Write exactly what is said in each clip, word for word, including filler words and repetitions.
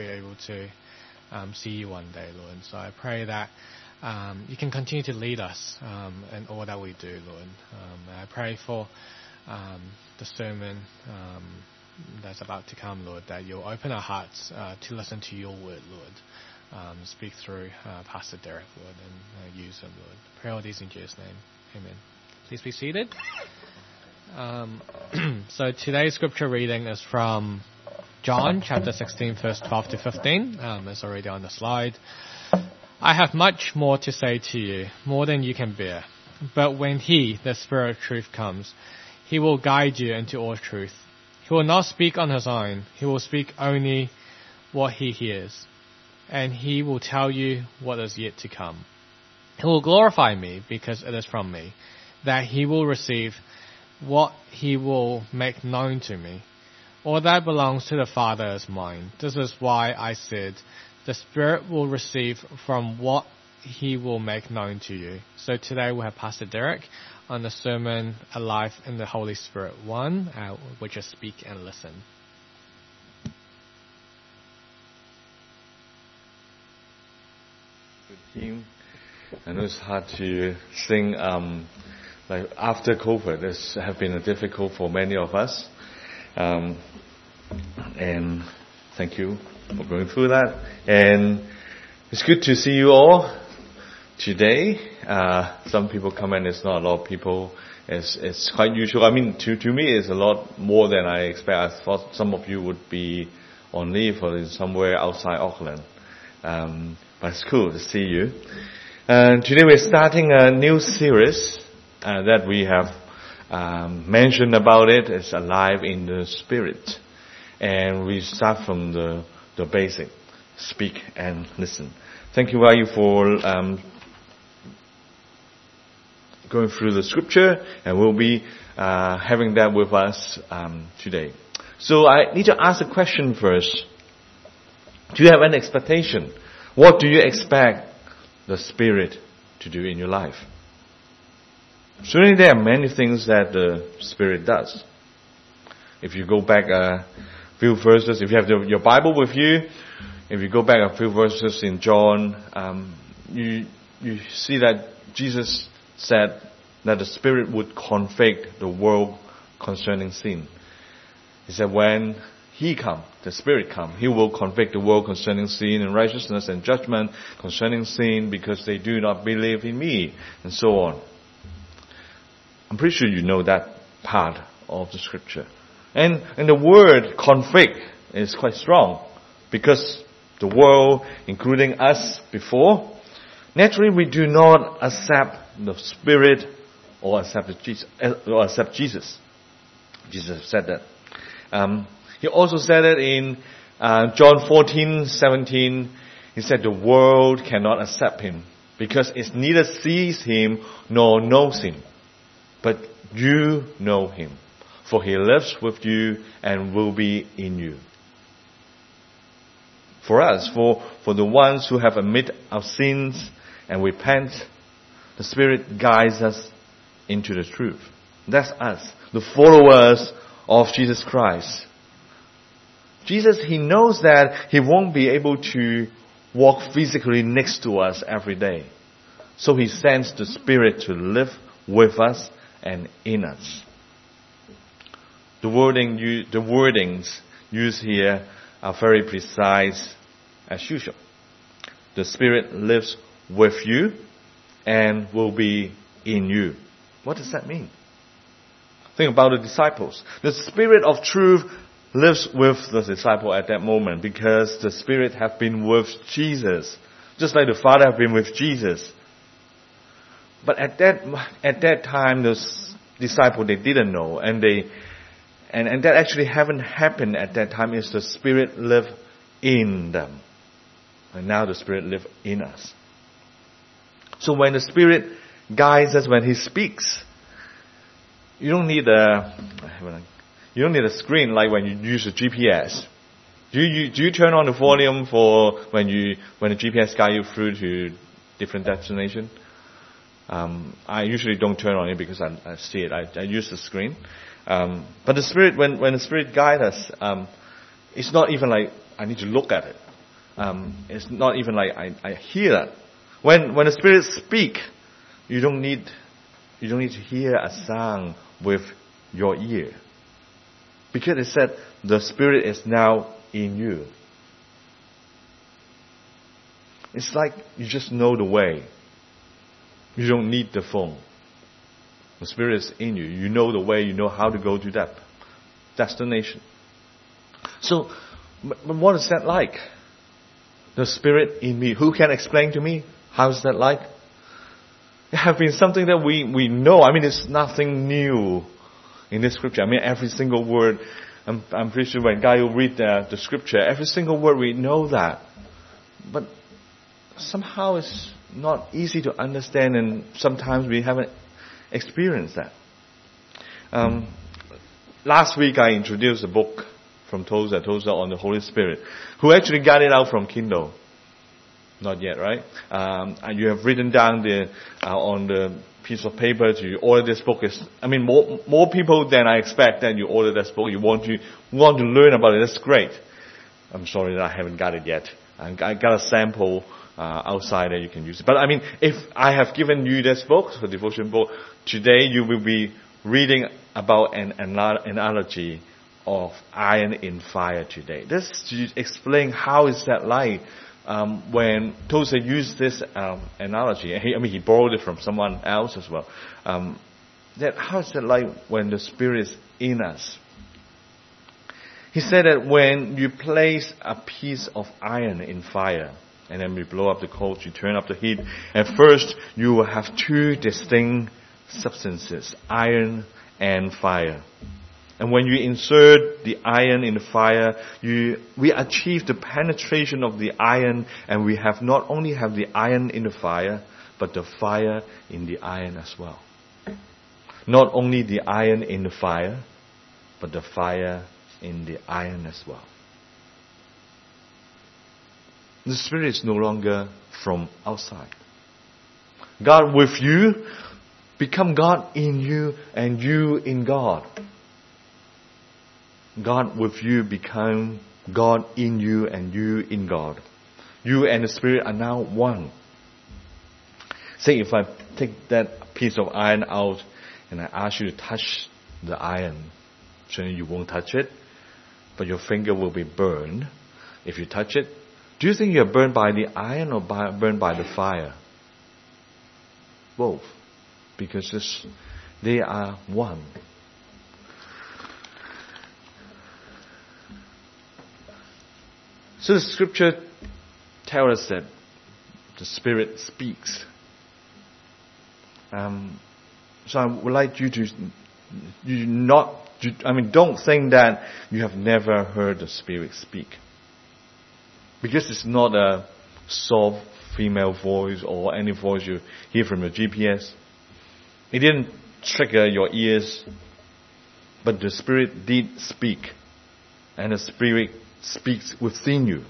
be able to um, see you one day, Lord. And so I pray that um, you can continue to lead us um, in all that we do, Lord. Um, and I pray for um, the sermon um, that's about to come, Lord, that you'll open our hearts uh, to listen to your word, Lord. Um, speak through uh, Pastor Derek, Lord, and uh, use him, Lord. Pray all these in Jesus' name. Amen. Please be seated. Um, so today's scripture reading is from John chapter sixteen, verse twelve to fifteen. Um, it's already on the slide. I have much more to say to you, more than you can bear. But when He, the Spirit of truth, comes, He will guide you into all truth. He will not speak on His own. He will speak only what He hears, and He will tell you what is yet to come. He will glorify me, because it is from me that He will receive what He will make known to me. All that belongs to the Father is mine. This is why I said, the Spirit will receive from what He will make known to you. So today we have Pastor Derek on the sermon Alive in the Holy Spirit one, uh, which is Speak and Listen. Good hymn. I know it's hard to sing um, like after COVID. This has been difficult for many of us. Um, and thank you for going through that. And it's good to see you all today. Uh, some people come and it's not a lot of people. It's, it's quite usual. I mean, to, to me, it's a lot more than I expect. I thought some of you would be on leave or somewhere outside Auckland. Um, but it's cool to see you. And today we're starting a new series uh, that we have um, mentioned about it. It's Alive in the Spirit. And we start from the, the basic. Speak and listen. Thank you, Ryu, for um, going through the scripture. And we'll be uh, having that with us um, today. So I need to ask a question first. Do you have an expectation? What do you expect the Spirit to do in your life? Certainly there are many things that the Spirit does. If you go back a few verses, if you have the, your Bible with you, if you go back a few verses in John, um, you you see that Jesus said that the Spirit would convict the world concerning sin. He said when He come, the Spirit come, He will convict the world concerning sin and righteousness and judgment concerning sin because they do not believe in me, and so on. I'm pretty sure you know that part of the scripture. And, and the word convict is quite strong because the world, including us before, naturally we do not accept the Spirit or accept Jesus. Or accept Jesus. Jesus said that. Um, He also said it in uh, John fourteen seventeen. He said the world cannot accept Him because it neither sees Him nor knows Him. But you know Him, for He lives with you and will be in you. For us, for, for the ones who have admitted our sins and repent, the Spirit guides us into the truth. That's us, the followers of Jesus Christ. Jesus, He knows that He won't be able to walk physically next to us every day. So He sends the Spirit to live with us and in us. The wording, the wordings used here are very precise as usual. The Spirit lives with you and will be in you. What does that mean? Think about the disciples. The Spirit of truth lives with the disciple at that moment because the Spirit have been with Jesus, just like the Father have been with Jesus. But at that at that time, the disciple they didn't know, and they and and that actually haven't happened at that time. Is the Spirit live in them, and now the Spirit live in us. So when the Spirit guides us, when He speaks, you don't need a You don't need a screen like when you use a G P S. Do you do you turn on the volume for when you when the G P S guide you through to different destination? Um, I usually don't turn on it because I, I see it. I, I use the screen. Um, but the Spirit, when when the Spirit guides us, um, it's not even like I need to look at it. um, it's not even like I, I hear that. When when the Spirit speak, you don't need you don't need to hear a sound with your ear, because it said the Spirit is now in you. It's like you just know the way. You don't need the phone. The Spirit is in you. You know the way. You know how to go to that destination. So, but what is that like? The Spirit in me. Who can explain to me? How is that like? It has been something that we, we know. I mean, it's nothing new in this scripture. I mean, every single word. I'm, I'm pretty sure when Guy will read the, the scripture, every single word we know that. But somehow it's not easy to understand, and sometimes we haven't experienced that. Um, last week I introduced a book from Tozer, Tozer on the Holy Spirit, who actually got it out from Kindle. Not yet, right? Um, and you have written down the uh, on the piece of paper to order this book. Is I mean, more more people than I expect that you order this book. You want to want to learn about it. That's great. I'm sorry that I haven't got it yet. I got a sample uh, outside that you can use it. But I mean, if I have given you this book, the devotion book, today you will be reading about an, an analogy of iron in fire today. This to explain how is that like. Um, when Tozer used this um, analogy, he, I mean, he borrowed it from someone else as well. Um, that how is it like when the Spirit is in us? He said that when you place a piece of iron in fire, and then we blow up the coals, you turn up the heat, at first you will have two distinct substances, iron and fire. And when you insert the iron in the fire, you, we achieve the penetration of the iron, and we have not only have the iron in the fire, but the fire in the iron as well. Not only the iron in the fire, but the fire in the iron as well. The Spirit is no longer from outside. God with you, become God in you, and you in God. God with you become God in you and you in God. You and the Spirit are now one. Say if I take that piece of iron out and I ask you to touch the iron, certainly you won't touch it, but your finger will be burned if you touch it. Do you think you're burned by the iron or by, burned by the fire? Both. Because this, they are one. So the scripture tells us that the Spirit speaks. Um, so I would like you to, you not, you, I mean, don't think that you have never heard the Spirit speak. Because it's not a soft female voice or any voice you hear from your G P S. It didn't trigger your ears, but the Spirit did speak. And the Spirit speaks within you.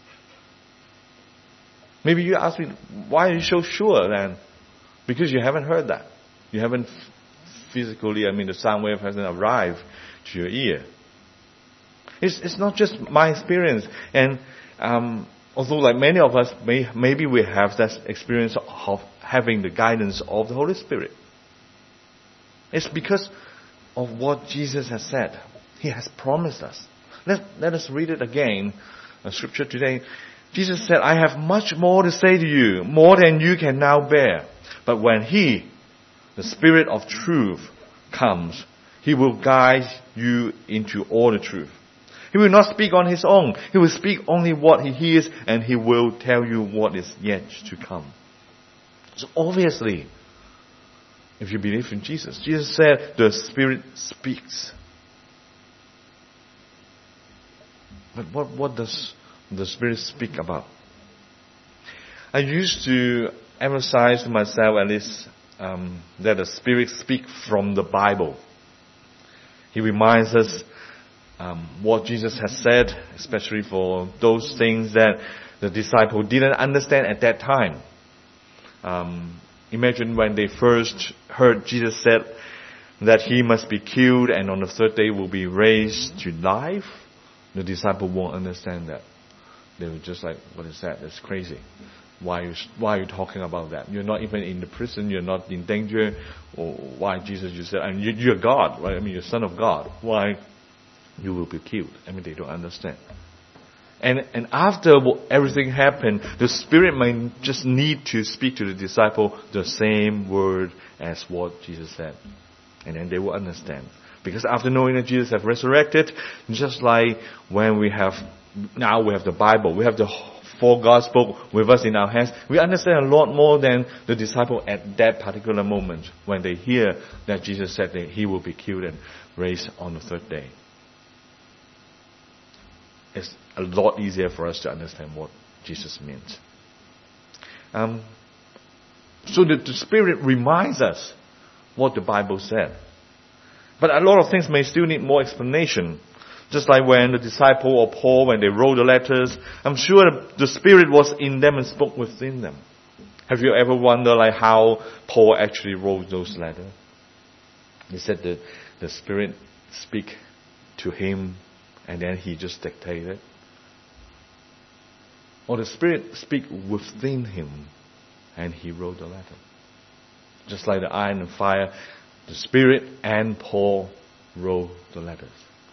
Maybe you ask me, why are you so sure then? Because you haven't heard that. You haven't physically, I mean, the sound wave hasn't arrived to your ear. It's, it's not just my experience. And um, although like many of us, may, maybe we have that experience of having the guidance of the Holy Spirit. It's because of what Jesus has said. He has promised us. Let, let us read it again. A scripture today. Jesus said, I have much more to say to you, more than you can now bear. But when He, the Spirit of truth, comes, He will guide you into all the truth. He will not speak on His own. He will speak only what He hears, and He will tell you what is yet to come. So obviously, if you believe in Jesus, Jesus said, the Spirit speaks. But what, what does the Spirit speak about? I used to emphasize to myself at least um, that the Spirit speaks from the Bible. He reminds us um, what Jesus has said, especially for those things that the disciples didn't understand at that time. Um, imagine when they first heard Jesus said that He must be killed and on the third day will be raised to life. The disciple won't understand that. they were just like, what is that? That's crazy. Why are you, why are you talking about that? You're not even in the prison. You're not in danger. Or why, Jesus, you said, I mean, you, you're God, right? I mean, you're Son of God. Why you will be killed? I mean, they don't understand. And, and after everything happened, the Spirit might just need to speak to the disciple the same word as what Jesus said. And then they will understand. Because after knowing that Jesus has resurrected, just like when we have, now we have the Bible, we have the four Gospels with us in our hands, we understand a lot more than the disciple at that particular moment when they hear that Jesus said that he will be killed and raised on the third day. It's a lot easier for us to understand what Jesus meant. Um, so the, the Spirit reminds us what the Bible said. But a lot of things may still need more explanation. Just like when the disciple or Paul, when they wrote the letters, I'm sure the Spirit was in them and spoke within them. Have you ever wondered like how Paul actually wrote those letters? He said that the Spirit speak to him and then he just dictated. Or the Spirit speak within him and he wrote the letter. Just like the iron and fire, the Spirit and Paul wrote the letters.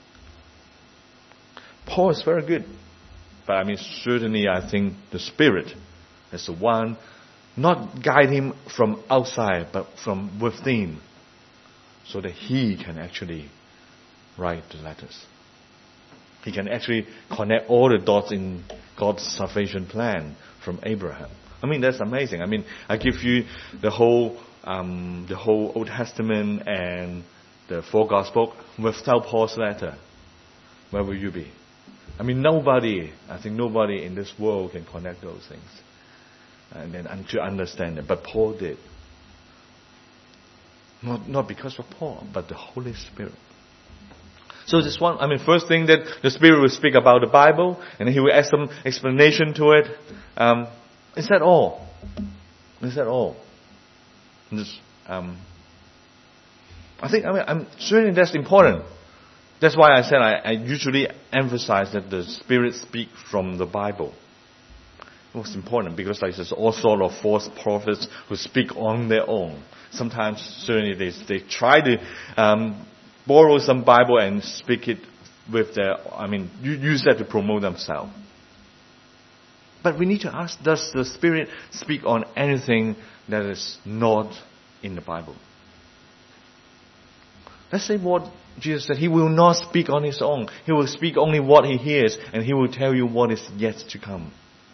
Paul is very good. But I mean, certainly I think the Spirit is the one, not guide him from outside, but from within, so that he can actually write the letters. He can actually connect all the dots in God's salvation plan from Abraham. I mean, that's amazing. I mean, I give you the whole, um, the whole Old Testament and the four Gospels without Paul's letter. Where will you be? I mean, nobody, I think nobody in this world can connect those things and then to understand it. But Paul did. Not, not because of Paul, but the Holy Spirit. So this one, I mean, first thing that the Spirit will speak about the Bible, and then he will add some explanation to it. Um, is that all? Is that all? Just, um, I think, I mean, I'm certainly that's important. That's why I said I, I usually emphasize that the Spirit speaks from the Bible. It was important because like, there's all sort of false prophets who speak on their own. Sometimes certainly they they try to um, borrow some Bible and speak it with their, I mean, use that to promote themselves. But we need to ask, does the Spirit speak on anything that is not in the Bible? Let's say what Jesus said, he will not speak on his own. He will speak only what he hears, and he will tell you what is yet to come.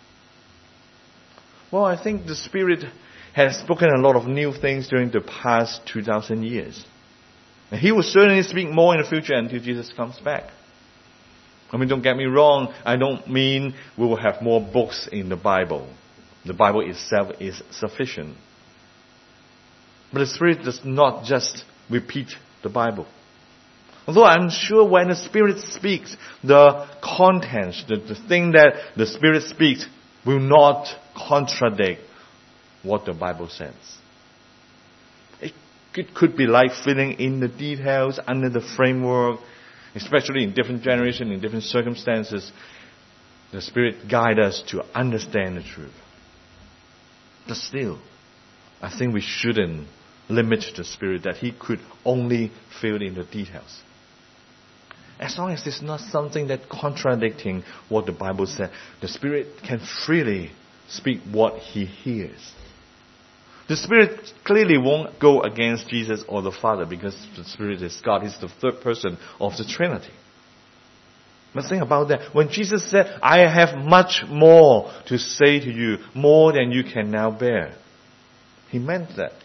Well, I think the Spirit has spoken a lot of new things during the past two thousand years. And he will certainly speak more in the future until Jesus comes back. I mean, don't get me wrong, I don't mean we will have more books in the Bible. The Bible itself is sufficient. But the Spirit does not just repeat the Bible. Although I'm sure when the Spirit speaks, the contents, the, the thing that the Spirit speaks will not contradict what the Bible says. It, it could be like filling in the details under the framework, especially in different generations, in different circumstances. The Spirit guides us to understand the truth. But still, I think we shouldn't limit the Spirit that he could only fill in the details. As long as it's not something that contradicting what the Bible said, the Spirit can freely speak what he hears. The Spirit clearly won't go against Jesus or the Father because the Spirit is God. He's the third person of the Trinity. But think about that. When Jesus said, I have much more to say to you, more than you can now bear, he meant that.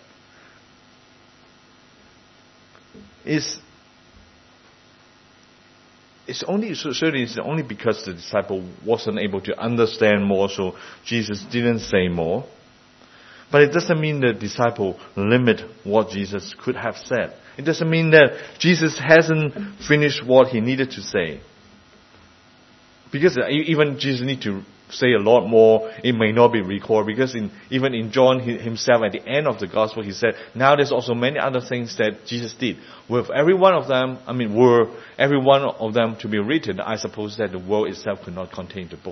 It's, it's only, certainly it's only because the disciple wasn't able to understand more, so Jesus didn't say more. But it doesn't mean the disciple limit what Jesus could have said. It doesn't mean that Jesus hasn't finished what he needed to say. Because even Jesus need to say a lot more, it may not be recorded. Because in, even in John himself, at the end of the gospel, he said, now there's also many other things that Jesus did. With every one of them, I mean, were every one of them to be written, I suppose that the world itself could not contain the books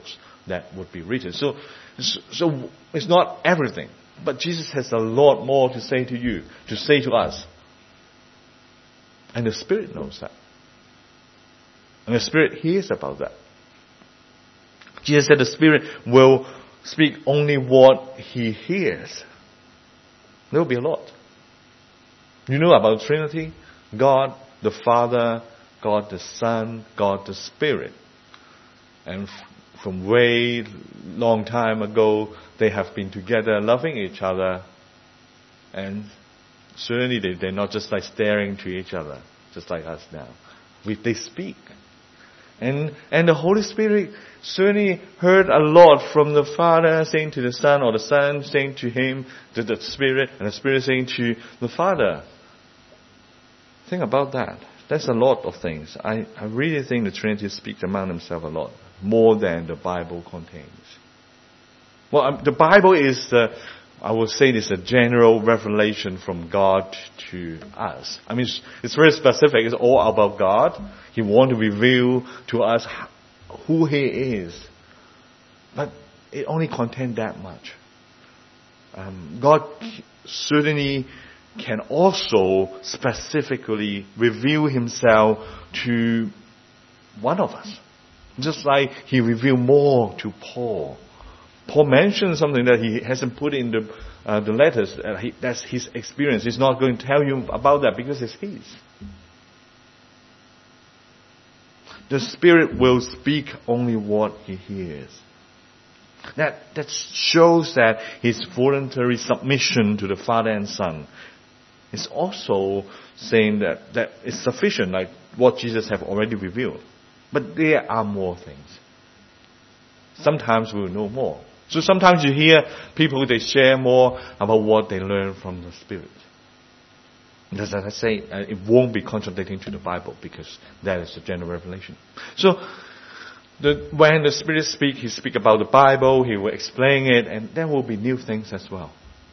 that would be written. So, so it's not everything. But Jesus has a lot more to say to you, to say to us. And the Spirit knows that. And the Spirit hears about that. Jesus said the Spirit will speak only what He hears. There will be a lot. You know about the Trinity? God the Father, God the Son, God the Spirit. And f- from way long time ago, they have been together loving each other. And certainly they, they're not just like staring to each other, just like us now. We, they speak. And, and the Holy Spirit certainly heard a lot from the Father saying to the Son, or the Son saying to Him, to the Spirit, and the Spirit saying to the Father. Think about that. That's a lot of things. I, I really think the Trinity speaks among themselves a lot, more than the Bible contains. Well, um, the Bible is, uh, I would say, it's a general revelation from God to us. I mean, it's, it's very specific. It's all about God. He wants to reveal to us who He is. But it only contains that much. Um, God certainly can also specifically reveal Himself to one of us. Just like He revealed more to Paul. Paul mentioned something that he hasn't put in the uh, the letters. Uh, he, that's his experience. He's not going to tell you about that because it's his. The Spirit will speak only what He hears. That that shows that His voluntary submission to the Father and Son is also saying that that is sufficient, like what Jesus have already revealed. But there are more things. Sometimes we'll know more. So sometimes you hear people, they share more about what they learn from the Spirit. As I say, it won't be contradicting to the Bible because that is the general revelation. So the, when the Spirit speaks, He speaks about the Bible, He will explain it, and there will be new things as well.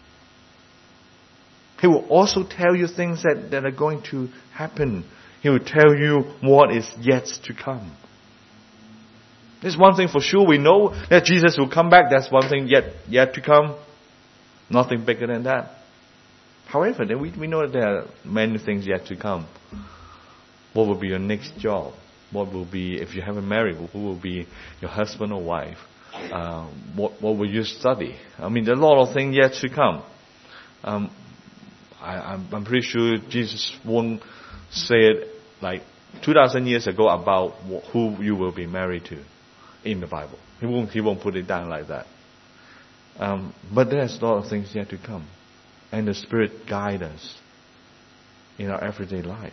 He will also tell you things that, that are going to happen. He will tell you what is yet to come. There's one thing for sure. We know that Jesus will come back. That's one thing yet yet to come. Nothing bigger than that. However, then we, we know that there are many things yet to come. What will be your next job? What will be, if you haven't married, who will be your husband or wife? Uh, what, what will you study? I mean, there are a lot of things yet to come. Um, I, I'm, I'm pretty sure Jesus won't say it like two thousand years ago about who you will be married to in the Bible. He won't, he won't put it down like that. Um, but there's a lot of things yet to come. And the Spirit guides us in our everyday life.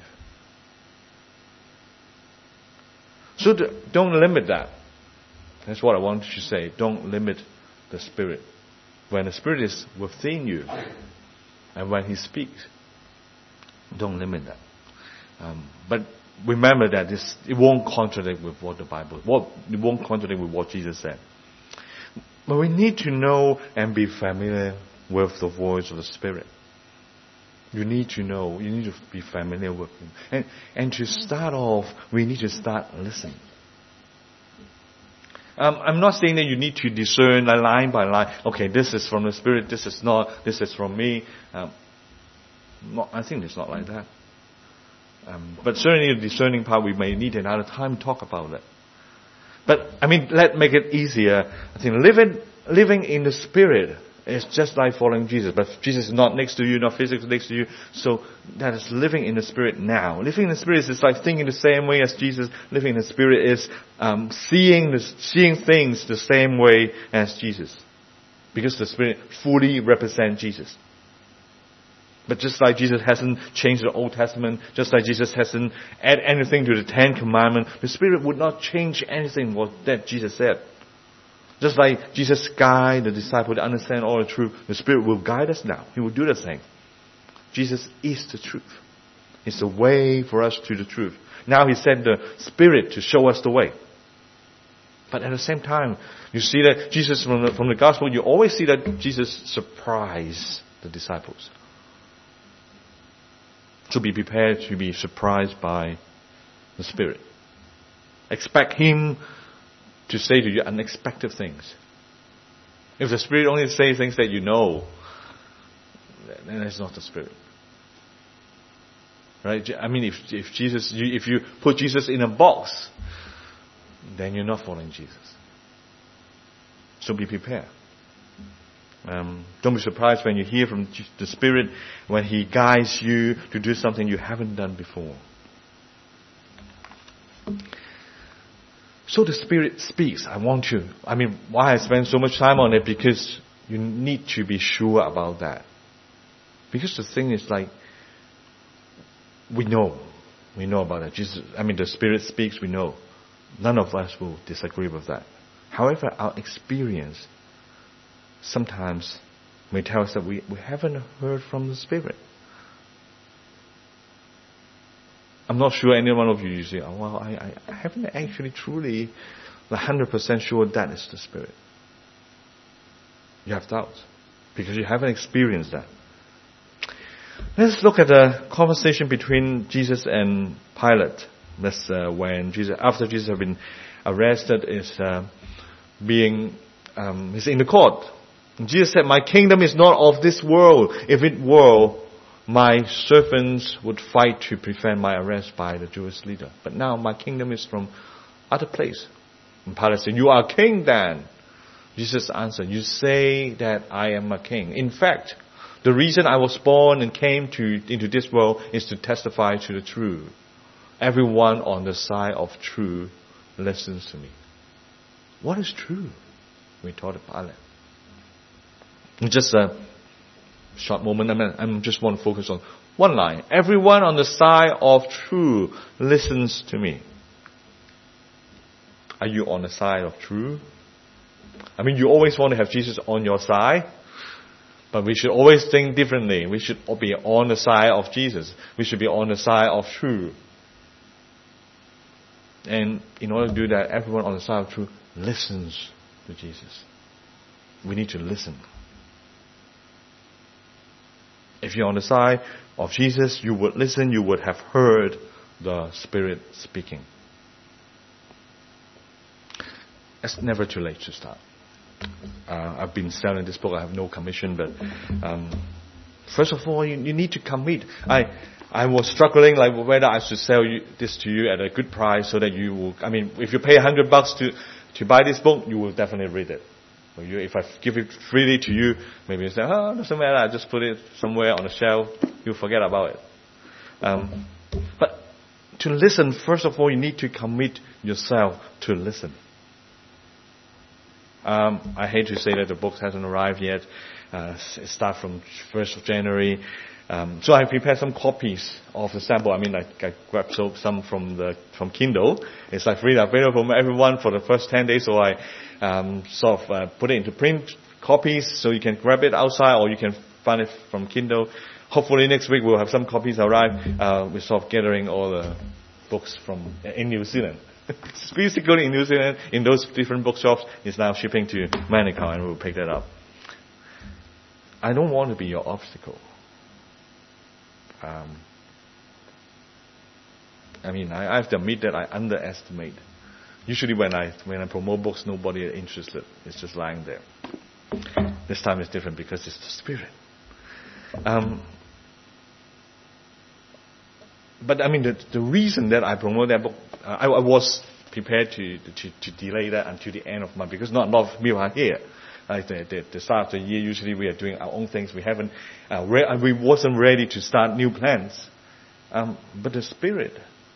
So the, don't limit that. That's what I want to say. Don't limit the Spirit. When the Spirit is within you, and when He speaks, don't limit that. Um, but remember that this, it won't contradict with what the Bible, what, it won't contradict with what Jesus said. But we need to know and be familiar with the voice of the Spirit. You need to know, you need to be familiar with Him. And, and to start off, we need to start listening. Um, I'm not saying that you need to discern line by line. Okay, this is from the Spirit, this is not, this is from me. Um, not, I think it's not like that. Um, but certainly the discerning part, we may need another time to talk about it. But, I mean, let's make it easier. I think living, living in the Spirit is just like following Jesus. But Jesus is not next to you, not physically next to you. So that is living in the Spirit now. Living in the Spirit is like thinking the same way as Jesus. Living in the Spirit is um, seeing the, seeing things the same way as Jesus. Because the Spirit fully represents Jesus. But just like Jesus hasn't changed the Old Testament, just like Jesus hasn't added anything to the Ten Commandments, the Spirit would not change anything what that Jesus said. Just like Jesus guided the disciples to understand all the truth, the Spirit will guide us now. He will do the same. Jesus is the truth. It's the way for us to the truth. Now He sent the Spirit to show us the way. But at the same time, you see that Jesus, from the, from the Gospel, you always see that Jesus surprised the disciples. To be prepared to be surprised by the Spirit. Expect Him to say to you unexpected things. If the Spirit only says things that you know, then it's not the Spirit. Right? I mean, if if Jesus, you, if you put Jesus in a box, then you're not following Jesus. So be prepared. Um, don't be surprised when you hear from the Spirit when He guides you to do something you haven't done before. So the Spirit speaks. I want to. I mean, why I spend so much time on it? Because you need to be sure about that. Because the thing is, like, we know. We know about it. Jesus, I mean, the Spirit speaks, we know. None of us will disagree with that. However, our experience sometimes may tell us that we, we haven't heard from the Spirit. I'm not sure any one of you, you say, oh, well, I, I haven't actually truly one hundred percent sure that is the Spirit. You have doubts because you haven't experienced that. Let's look at the conversation between Jesus and Pilate. That's uh, when Jesus, after Jesus had been arrested, is uh, being, um, he's in the court. And Jesus said, "My kingdom is not of this world. If it were, my servants would fight to prevent my arrest by the Jewish leader. But now my kingdom is from other place." And Pilate said, "You are king then." Jesus answered, "You say that I am a king. In fact, the reason I was born and came to into this world is to testify to the truth. Everyone on the side of truth listens to me." What is true? We taught Pilate. Just a short moment. I mean, I just want to focus on one line. Everyone on the side of truth listens to me. Are you on the side of truth? I mean, you always want to have Jesus on your side. But we should always think differently. We should be on the side of Jesus. We should be on the side of truth. And in order to do that, everyone on the side of truth listens to Jesus. We need to listen. If you're on the side of Jesus, you would listen, you would have heard the Spirit speaking. It's never too late to start. Uh, I've been selling this book. I have no commission, but um, first of all, you, you need to commit. I I was struggling like whether I should sell you, this to you at a good price so that you will. I mean, if you pay a hundred bucks to to buy this book, you will definitely read it. Or you, if I give it freely to you, maybe you say, "Oh, doesn't matter. I just put it somewhere on the shelf. You'll forget about it." Um, but to listen, first of all, you need to commit yourself to listen. Um, I hate to say that the book hasn't arrived yet. Uh, it starts from first of January. Um, so I prepared some copies of the sample. I mean, I, I grabbed so, some from the from Kindle. It's like freely available for everyone for the first ten days. So I um, sort of uh, put it into print copies so you can grab it outside or you can find it from Kindle. Hopefully next week we'll have some copies arrive. Uh, we're sort of gathering all the books from in New Zealand. Physically in New Zealand, in those different bookshops, is now shipping to Manukau and we'll pick that up. I don't want to be your obstacle. Um, I mean, I, I have to admit that I underestimate. Usually when I when I promote books, nobody is interested. It's just lying there. This time it's different because it's the Spirit. Um, But I mean, the, the reason that I promote that book, uh, I, I was prepared to, to to delay that until the end of the month because not a lot of people are here. Like the, the, the start of the year, usually we are doing our own things. We haven't, uh, re- we wasn't ready to start new plans. Um, but the Spirit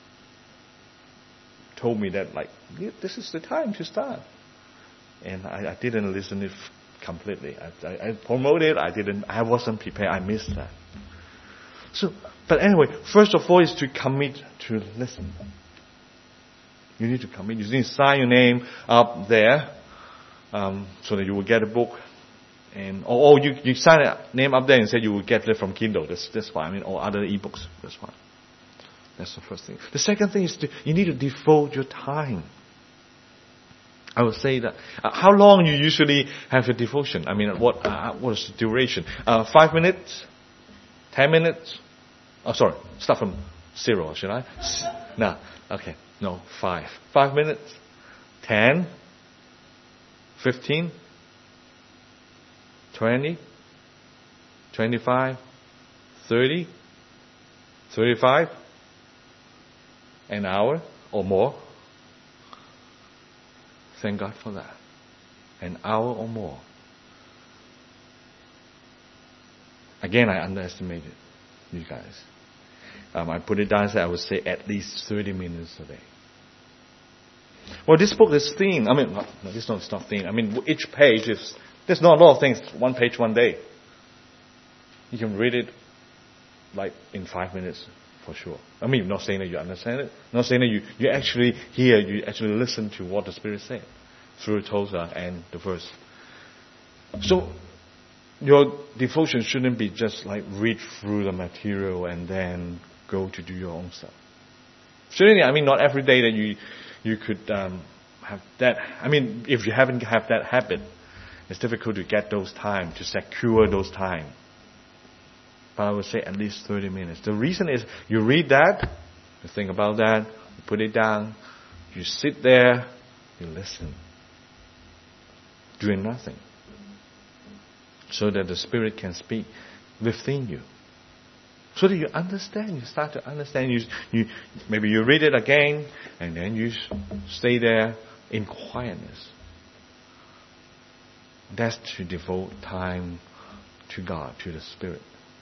told me that, like, yeah, this is the time to start. And I, I didn't listen it completely. I, I, I promoted. I didn't. I wasn't prepared. I missed that. So, but anyway, first of all is to commit to listen. You need to commit. You need to sign your name up there, um, so that you will get a book. And or, or you you sign a name up there and say you will get it from Kindle. That's that's fine. I mean, or other ebooks. That's fine. That's the first thing. The second thing is to, you need to devote your time. I would say that. Uh, how long you usually have your devotion? I mean, what uh, what is the duration? Uh, five minutes, ten minutes. Oh, sorry. Start from zero, should I? No. Okay. No. Five. Five minutes. Ten. fifteen? twenty? twenty-five? thirty? thirty-five? An hour or more? Thank God for that. An hour or more. Again, I underestimated you guys. Um, I put it down, so I would say at least thirty minutes a day. Well, this book is thin. I mean, no, no, this is not thin. I mean, each page is, there's not a lot of things. One page, one day. You can read it like in five minutes for sure. I mean, not saying that you understand it. Not saying that you, you actually hear, you actually listen to what the Spirit said through Tosa and the verse. So, your devotion shouldn't be just like read through the material and then go to do your own stuff. Certainly, I mean, not every day that you you could um, have that. I mean, if you haven't have that habit, it's difficult to get those time, to secure those time. But I would say at least thirty minutes. The reason is you read that, you think about that, you put it down, you sit there, you listen, doing nothing, so that the Spirit can speak within you. So that you understand, you start to understand. You, you maybe you read it again, and then you stay there in quietness. That's to devote time to God, to the Spirit.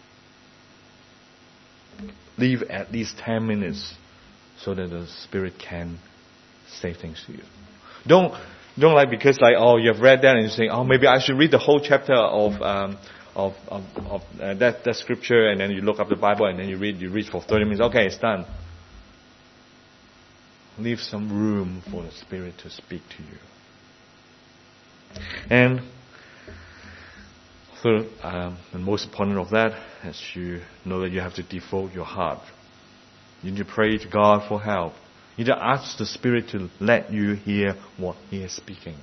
Leave at least ten minutes so that the Spirit can say things to you. Don't don't like because like oh you've read that and you say oh maybe I should read the whole chapter of um, of of, of uh, that that scripture, and then you look up the Bible and then you read you read for thirty minutes. Okay, it's done. Leave some room for the Spirit to speak to you. And third, um, the most important of that is you know that you have to devote your heart. You need to pray to God for help. You need to ask the Spirit to let you hear what He is speaking.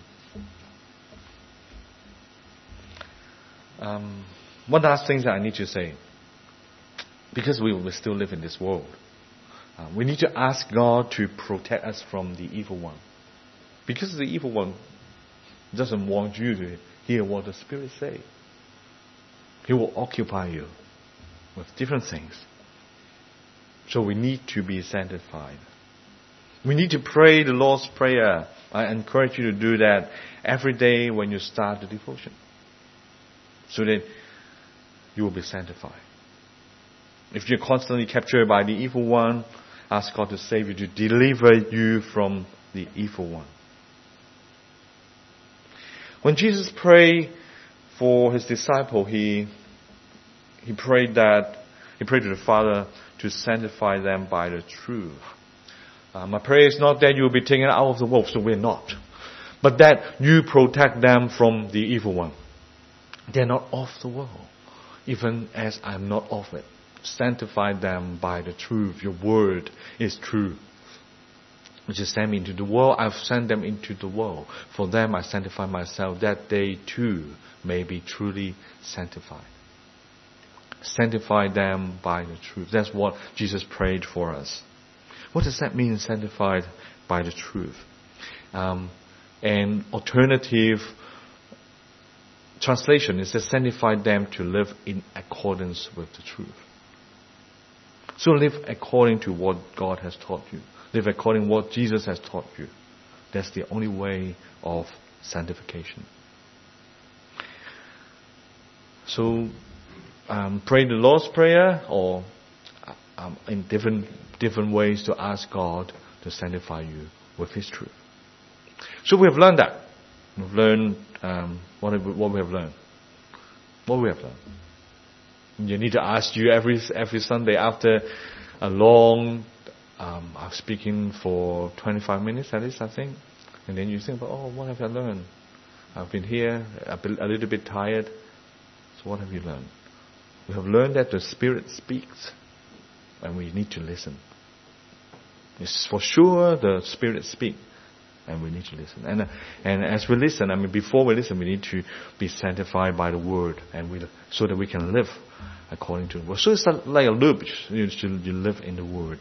Um, one last thing that I need to say. Because we will still live in this world, uh, we need to ask God to protect us from the evil one. Because the evil one doesn't want you to hear what the Spirit says. He will occupy you with different things. So we need to be sanctified. We need to pray the Lord's Prayer. I encourage you to do that every day when you start the devotion, so that you will be sanctified. If you're constantly captured by the evil one, ask God to save you, to deliver you from the evil one. When Jesus prayed for His disciple, He He prayed that He prayed to the Father to sanctify them by the truth. Uh, my prayer is not that you will be taken out of the world, so we're not. But that you protect them from the evil one. They're not of the world, even as I'm not of it. Sanctify them by the truth. Your word is true. Which is sent me into the world, I've sent them into the world. For them I sanctify myself, that they too may be truly sanctified. Sanctify them by the truth. That's what Jesus prayed for us. What does that mean, sanctified by the truth? Um, an alternative translation is to sanctify them to live in accordance with the truth. So live according to what God has taught you. Live according to what Jesus has taught you. That's the only way of sanctification. So, um, pray the Lord's Prayer, or um, in different different ways to ask God to sanctify you with His truth. So we have learned that. We've learned um, what, have, what we have learned. What we have learned. You need to ask you every every Sunday after a long, um, I'm speaking for twenty-five minutes at least, I think. And then you think about, oh, what have I learned? I've been here, a, bit, a little bit tired. So what have you learned? We have learned that the Spirit speaks, and we need to listen. It's for sure the Spirit speaks, and we need to listen. And uh, and as we listen, I mean, before we listen, we need to be sanctified by the Word, and we so that we can live according to the Word. So it's like a loop. You, you live in the Word.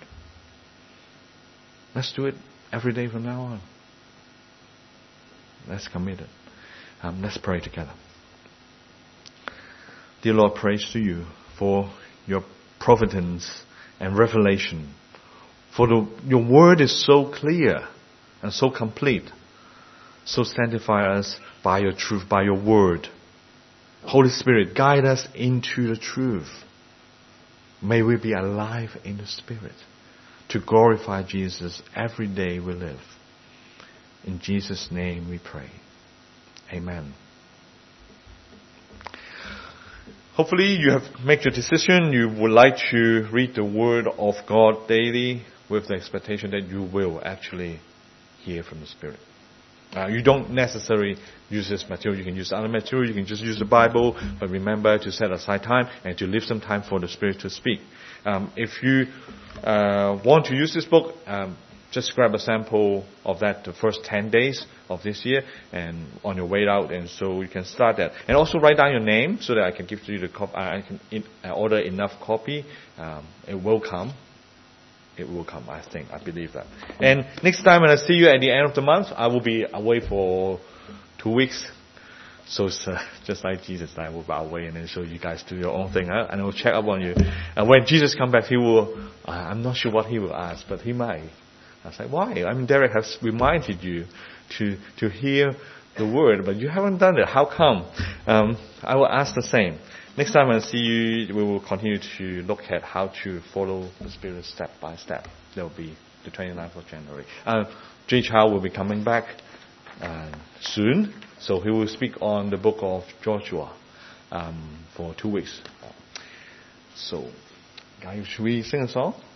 Let's do it every day from now on. Let's commit it. Um, let's pray together. Dear Lord, praise to you for your providence and revelation. For the, your word is so clear and so complete. So sanctify us by your truth, by your word. Holy Spirit, guide us into the truth. May we be alive in the Spirit to glorify Jesus every day we live. In Jesus' name we pray. Amen. Hopefully you have made your decision. You would like to read the Word of God daily with the expectation that you will actually hear from the Spirit. Uh, you don't necessarily use this material. You can use other material. You can just use the Bible. But remember to set aside time and to leave some time for the Spirit to speak. Um, if you uh, want to use this book, um, just grab a sample of that the first ten days of this year and on your way out, and so you can start that. And also write down your name so that I can give you the cop- I can in, uh, order enough copy. Um, it will come. It will come, I think. I believe that. And next time when I see you at the end of the month, I will be away for two weeks. So it's uh, just like Jesus and I will be away, and then so you guys do your own thing, huh? And I will check up on you. And when Jesus comes back, he will, uh, I'm not sure what he will ask, but he might. I was like, why? I mean, Derek has reminded you to to hear the word, but you haven't done it. How come? Um, I will ask the same. Next time I see you, we will continue to look at how to follow the Spirit step by step. That will be the twenty-ninth of January. Uh, Jay Chow will be coming back uh, soon, so he will speak on the book of Joshua um, for two weeks. So, guys, should we sing a song?